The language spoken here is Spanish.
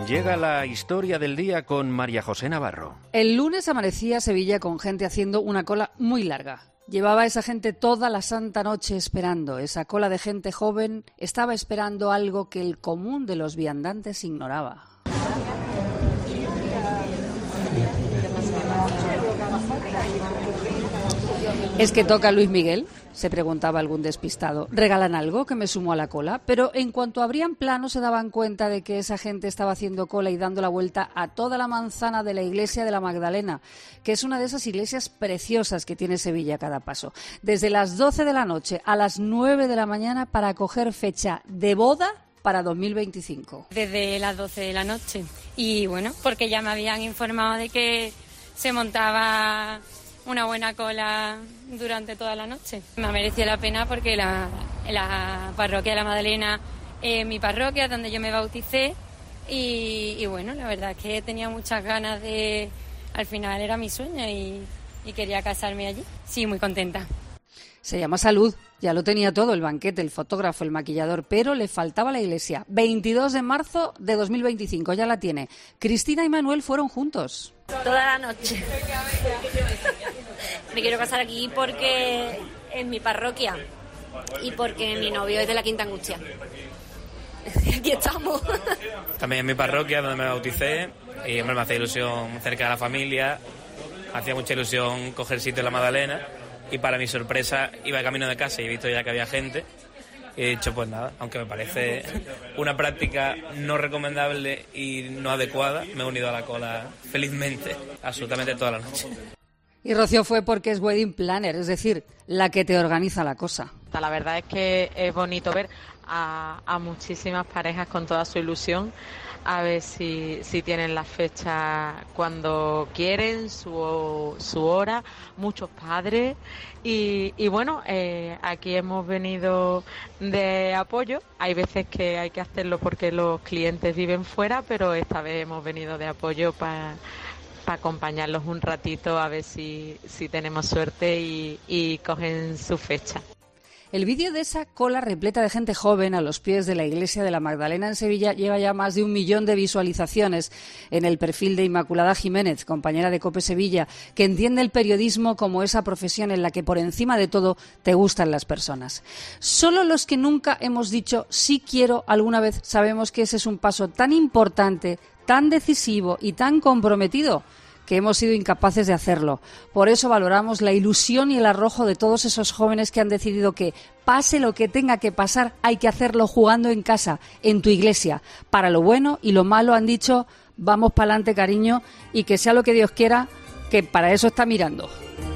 Llega la historia del día con María José Navarro. El lunes amanecía Sevilla con gente haciendo una cola muy larga. Llevaba a esa gente toda la santa noche esperando. Esa cola de gente joven estaba esperando algo que el común de los viandantes ignoraba. ¿Es que toca Luis Miguel?, se preguntaba algún despistado. ¿Regalan algo que me sumo a la cola? Pero en cuanto abrían plano se daban cuenta de que esa gente estaba haciendo cola y dando la vuelta a toda la manzana de la iglesia de la Magdalena, que es una de esas iglesias preciosas que tiene Sevilla a cada paso. Desde las 12 de la noche a las 9 de la mañana para coger fecha de boda para 2025. Desde las 12 de la noche. Y bueno, porque ya me habían informado de que se montaba una buena cola durante toda la noche. Me ha merecido la pena porque la parroquia de la Magdalena es mi parroquia, donde yo me bauticé, y bueno, la verdad es que tenía muchas ganas de... Al final era mi sueño y quería casarme allí. Sí, muy contenta. Se llama Salud, ya lo tenía todo, el banquete, el fotógrafo, el maquillador, pero le faltaba la iglesia. 22 de marzo de 2025, ya la tiene. Cristina y Manuel fueron juntos. Toda la noche. Me quiero casar aquí porque es mi parroquia y porque mi novio es de la Quinta Angustia. Aquí estamos. También es mi parroquia donde me bauticé y me hacía ilusión cerca de la familia. Hacía mucha ilusión coger sitio en la Magdalena y para mi sorpresa iba de camino de casa y he visto ya que había gente. Y he dicho, pues nada, aunque me parece una práctica no recomendable y no adecuada, me he unido a la cola felizmente, absolutamente toda la noche. Y Rocío fue porque es wedding planner, es decir, la que te organiza la cosa. La verdad es que es bonito ver a muchísimas parejas con toda su ilusión, a ver si tienen la fecha cuando quieren, su hora, muchos padres y bueno, aquí hemos venido de apoyo. Hay veces que hay que hacerlo porque los clientes viven fuera, pero esta vez hemos venido de apoyo para acompañarlos un ratito a ver si tenemos suerte y cogen su fecha. El vídeo de esa cola repleta de gente joven a los pies de la iglesia de la Magdalena en Sevilla lleva ya más de 1 millón de visualizaciones en el perfil de Inmaculada Jiménez, compañera de COPE Sevilla, que entiende el periodismo como esa profesión en la que por encima de todo te gustan las personas. Solo los que nunca hemos dicho sí quiero alguna vez sabemos que ese es un paso tan importante, tan decisivo y tan comprometido que hemos sido incapaces de hacerlo. Por eso valoramos la ilusión y el arrojo de todos esos jóvenes que han decidido que, pase lo que tenga que pasar, hay que hacerlo jugando en casa, en tu iglesia. Para lo bueno y lo malo han dicho, vamos para adelante, cariño, y que sea lo que Dios quiera, que para eso está mirando.